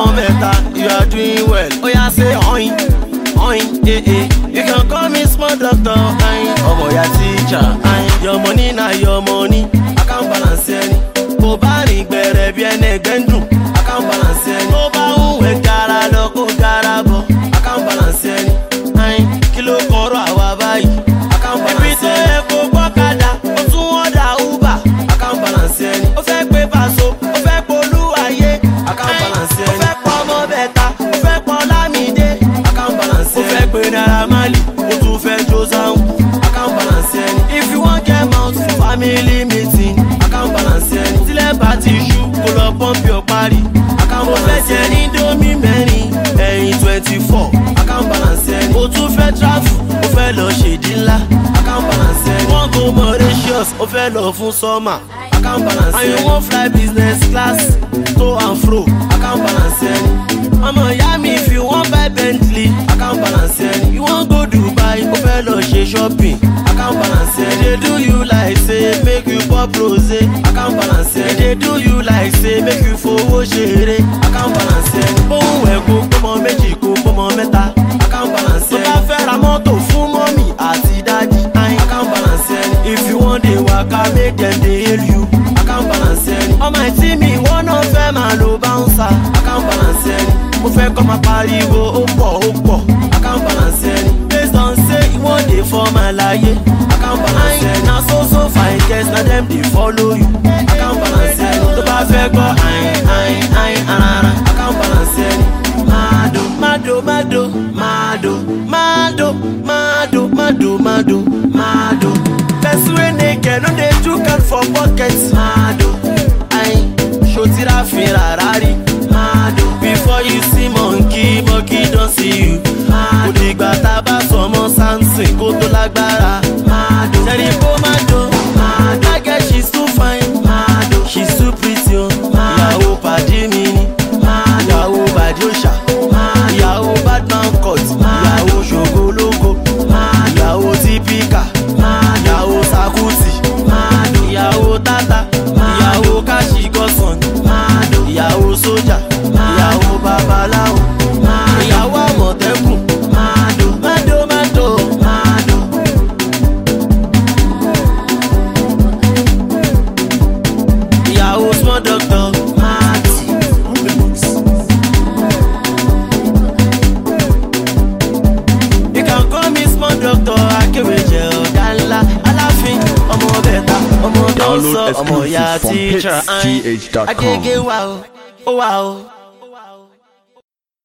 ọmọ mẹ́ta, you are doing well. Oh yeah, say oin, oin, You can call me small doctor, ọmọ ya teacher. Your money na your money, I can't balance any. Kò bá rìn gbẹ̀rẹ̀ bí ẹni ẹgbẹ́ ń dùn, I can't balance any. Tó bá ń wẹ̀ gara lọ kó gara bọ̀, I can't balance any. Kí ló kọ̀rọ̀ àwa báyìí? I can't balance any. Ibi tó yẹ kó gbọ́kadà, ó tún ọ̀dà Uber, I can't balance any. Ó fẹ́ pé Paso, ó fẹ́ polú ayé, I can't balance any. Ó fẹ́ pọ̀ ọmọ bẹ̀ta, ó fẹ́ pọ̀ Lámídé, I can't balance any. Ó fẹ́ pé Naira Marley, ó tún fẹ́ jó sáhùn, I can't balance any. If you wan get mouth, family meeting, I can't balance any. Tílẹ̀ bá ti ṣú, kó lọ pọ́ǹpì ọ̀parí, I can't balance any. Mo fẹ́ jẹ ní Domi mẹ́rin, ẹ̀yìn 24, I can't balance any. Ó tún fẹ́ travel, ó fẹ́ lọ ṣèdí ńlá, I can't balance any. Wọ́n go Mauritius, ó fẹ́ lọ fún summer, I can't balance any. And you wan fly business class, to and fro, I can't balance any. Ọmọ ìyá mi, if you wan buy Bentley, I can't balance any. You wan go Dubai, ó fẹ́ lọ ṣe shopping, I can't balance any. They do you like say make you pop rosé, I can't balance any. They do you like say make you fowó ṣeré, I can't balance any. Ohun ẹ̀ kó pọ́mọ méjì kó pọ́mọ mẹ́ta, I can't balance any. Tó bá fẹ́ ra mọ́tò fún mọ́mì àti dádì, I can't balance any. If you wan dey waka make dem dey hail you, I can't balance any. Ọmọ ìtí mi wọ́n náà fẹ́ máa lo bouncer, I can't balance any. Mo fẹ́ kọ́ máa pariwo ó pọ̀, I can't balance any. Based on say you wan dey for my láyé, I can't balance any. Na so fine girls na dem dey follow you, I can't balance any. Tó bá fẹ́ gbọ́ arara, I can't balance any. Mado. Person wey naked no dey chook hand for pocket, Mado. Ṣòtìrà fi rárá. Mado. Before you see monkey don see you. Kò dìgbà tá a bá sọmọ Samson kó tó lágbára. Mado. Tẹ̀lé kó Mado. That girl she's too fine. Mado. She's too pretty o. Ìyàwó pàdé mi ni. Ìyàwó bàdí òṣà. Ìyàwó Batman cut. Ìyàwó ṣògológo. Ìyàwó típíkà. Ìyàwó Sakuti. Ìyàwó Tata. Ìyàwó Kashigọ́sàn. Ìyàwó sójà. Ìyàwó babaláwo. Ìyàwó àmọ̀tẹ́kùn. Mado. Ìyàwó small doctor. You can call me small doctor. Akéwèjẹ ọ̀gá ńlá. Aláàfin ọmọ bẹ̀ta. Ọmọ tó ń sọ ọmọ ya teacher. Agége wa o.